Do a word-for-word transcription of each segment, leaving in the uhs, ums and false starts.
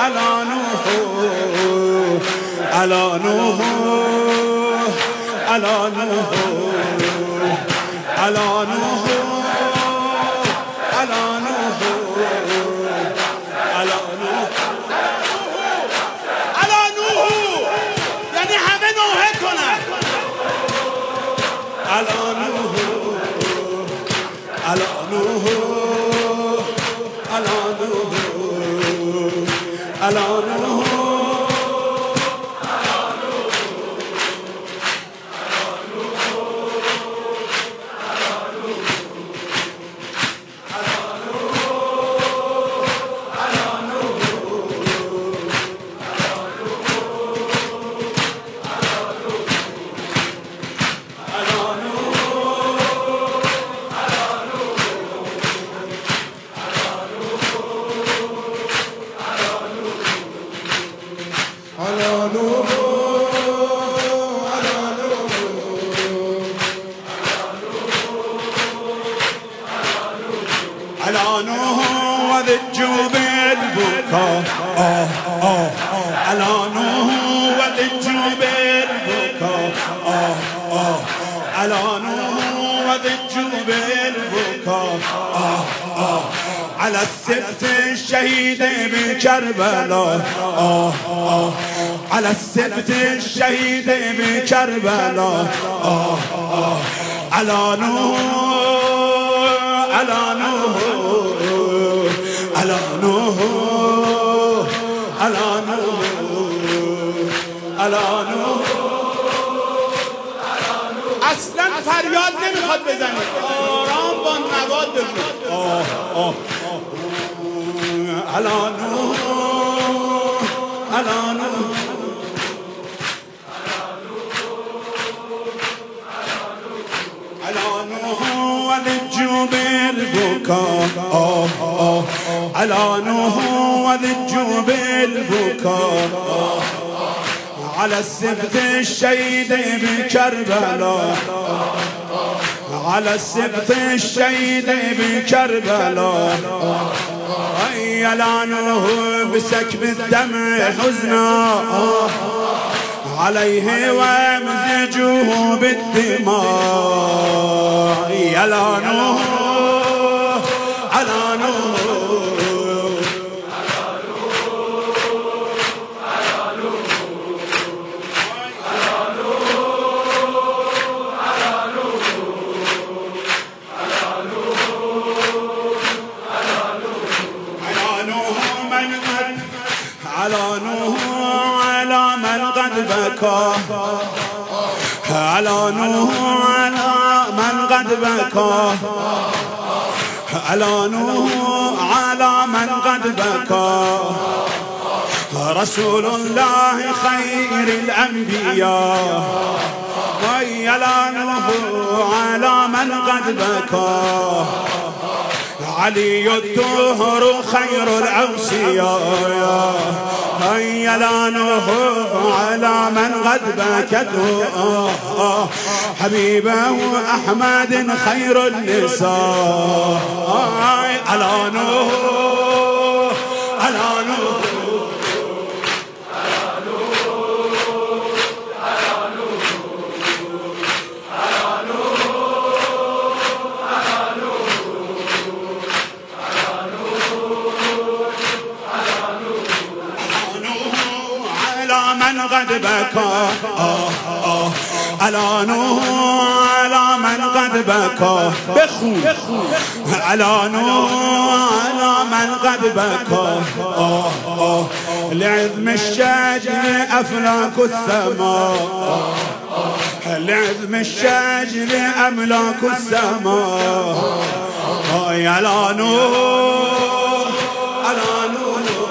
على نوح على نوح على نوح على نوح على نوح على نوح على نوح یعنی همه نوحه کنن على نوح على نوح على نوح على نوح على نوح وذجوا بالبكاء آه آه على نوح وذجوا بالبكاء آه آه على نوح وذجوا بالبكاء آه آه على السبت الشهيد بكربلاء آه آه على السبت الشهيد بكربلاء آه آه على نوح على نوح على نوح على نوح على نوح اصلا فریاد نمیخواد بزنید آرام با نواد بزنید آه آه على نوح على نوح على نوح وذجوا بالبكاء آه آه على نوح وذجوا بالبكاء على السبت الشهيد بكربلاء على السبت الشهيد بكربلاء يا نوح بسكب الدمع حزنا عليه ومزجوه بالدماء يا نوح على نوح على نوح على من قد بكى على نوح على من قد بكى على نوح على من قد بكى رسول الله خير الأنبياء ويا نوح على من قد بكى علي الطهر خير الأوصياء هيا لا نوح على من قد بكته حبيبه أحمد خير النساء على نوح على نوح من قد بكى آه آه على نوح على من قد بكى بخو على نوح على من قد بكى آه آه لعظم الشجر أفلاك السماء لعظم الشجر أملاك السماء آه يا لا نوح على نوح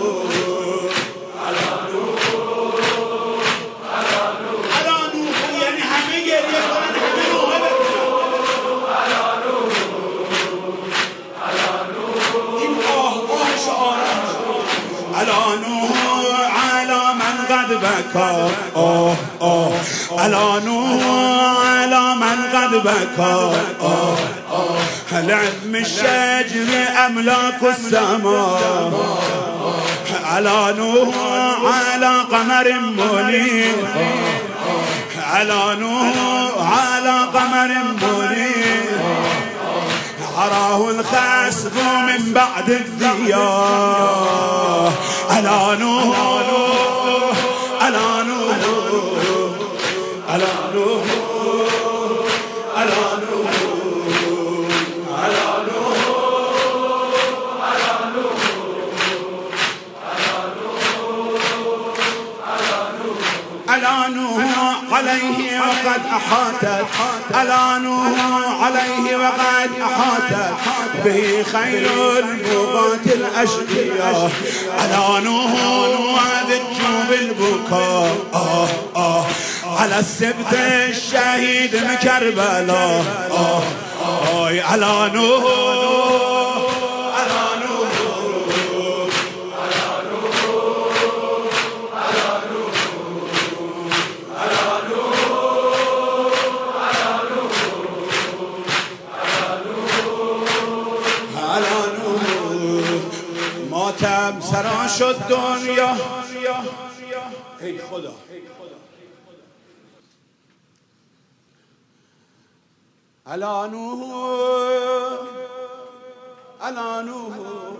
على نوح على من قد بكى آه آه على نوح على من قد بكى آه آه لعظم الشجر أملاك السماء على نوح على قمر منير، على نوح على قمر منير، أراه الخسف من بعد الضياء. على نوح على نوح على نوح على نوح على نوح على نوح على نوح عليه وقد أحاطت، على نوح عليه وقد أحاطت به خيل البغاة الأشقياء. على نوح وذجوا بالبكاء آه آه على السبت الشهيد من كربلاء آه آه على نوح على نوح على نوح على نوح على نوح على نوح على نوح ماتم سرا شد دنیا. ای خدا على نوح على نوح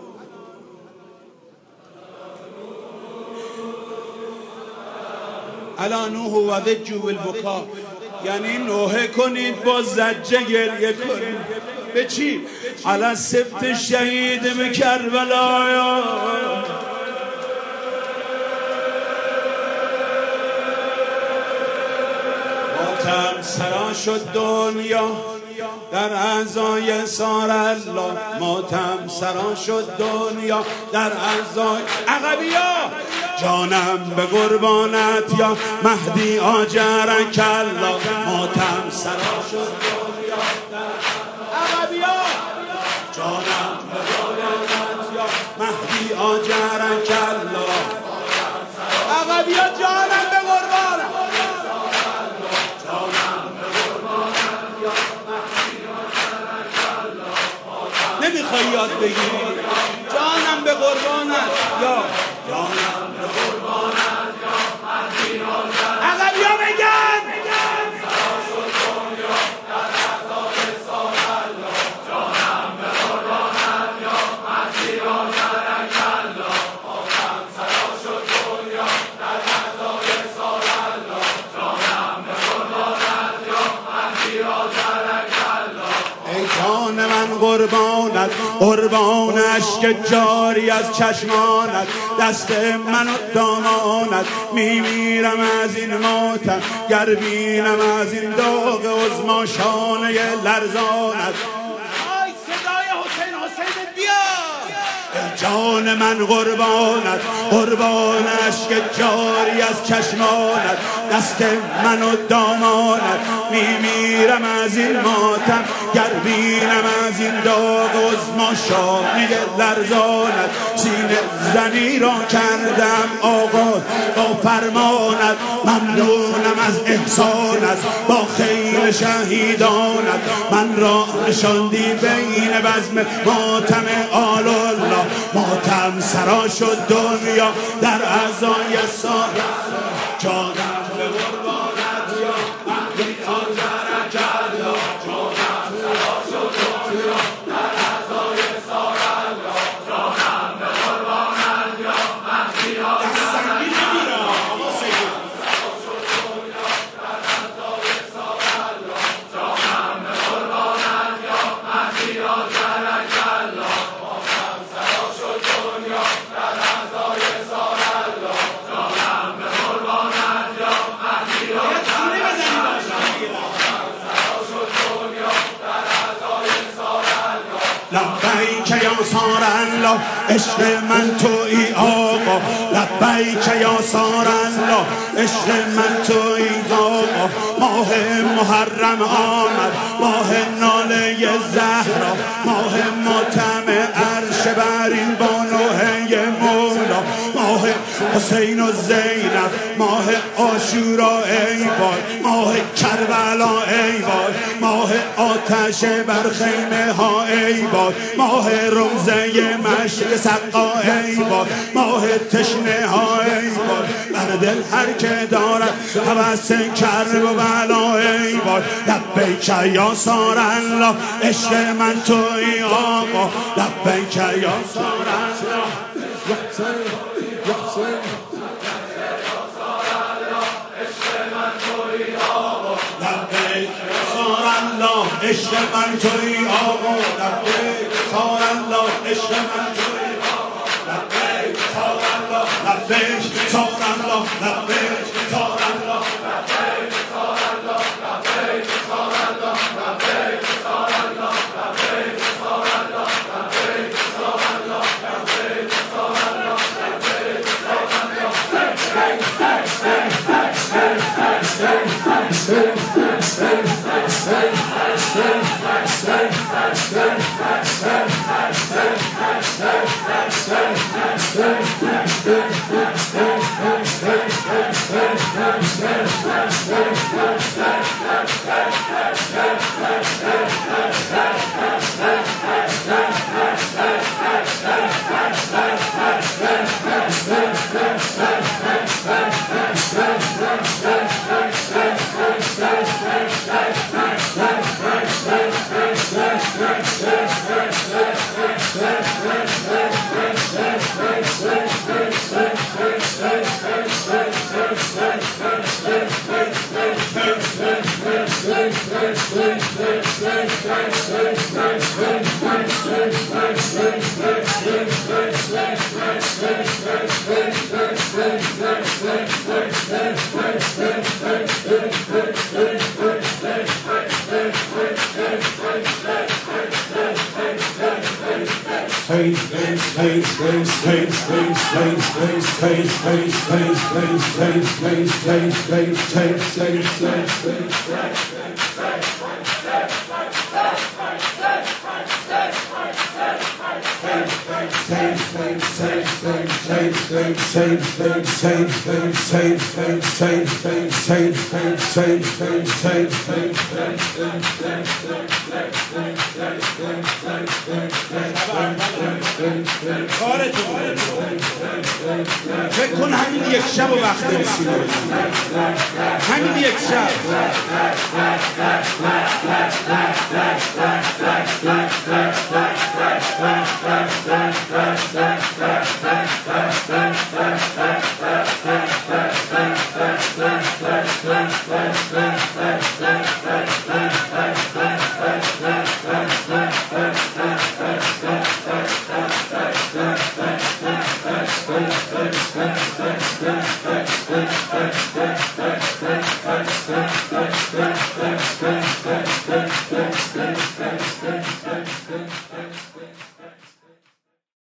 على نوح و ذجوا بالبکا، یعنی نوحه کنید با زجه گریه کنید. به چی؟ علی سبت شهید من کربلا. ماتم سرا شد دنیا در اعضای سار الله، ماتم سرا شد دنیا در اعضای عقبیا. جانم به قربانت یا مهدی آجرک الله، ماتم سرا شد دنیا در عقبیا. جانم به قربانت یا مهدی آجرک الله، عقبیا جانم به قربانت. نمیخوای یاد بگیری جانم به قربانت یا جانم به قربانت یا عقبیا بگن جانم به قربانت یا مهدی آجرک الله، ماتم سرا شد دنیا در اعضای سار الله، جانم به قربانت یا مهدی آجرک الله. ای جان من قربانت، قربان اشک جاری از چشمانت، دست من و دامانت. میمیرم از این ماتم گر بینم از این داغ عظما شانه لرزانت. آی صدای حسین حسین بیا. ای جان من قربانت، قربان اشک جاری از چشمانت، دست من و دامانت. میمیرم از این ماتم گر بینم از این داغ عظما شانه لرزانت. سینه زنی را کردم آغاز با فرمانت، ممنونم از احسانت با خیل شهیدانت. من را نشاندی بین بزم ماتم آل الله، ماتم سرا شد دنیا در اعضای سار. جانم به قربانت یا مهدی آجرک الله، جانم سرا شد دنیا در اعضای سار الله، جانم به قربانت یا مهدی آجرک الله، سرا شد دنیا در اعضای سار الله، جانم به قربانت یا مهدی آجرک الله، ماتم سرا شد دنیا در اعضای سار الله، جانم به قربانت یا مهدی آجرک الله. لبیک یا سار الله، عشق من تویی آقا. لبیک یا سار الله، عشق من تویی آقا. ماه محرم آمد، ماه ناله زهرا، ماه ماتم عرش برین با نوحه مولا. ماه حسین و زینب ماه عاشورا ای وای، ماه کربلا ای وای، ماه آتش بر خیمه ها ای وای، ماه روزه مشک سقا ای وای، ماه تشنه ها ای وای، بر دل هر که دارد هوس کرب و بلا ای وای. لبیک یا سار الله عشق من توی آقا، لبیک یا سار الله عشق من توی آقا، لبیک سار الله عشق من توی آقا، لبیک سار الله لبیک سار الله لبیک سار الله لبیک سار الله لبیک سار الله لبیک سار الله لبیک سار الله لبیک سار الله لبیک سار الله لبیک سار فکر کن همین یک شب و وقت رسیده، همین یک شب. Thank you.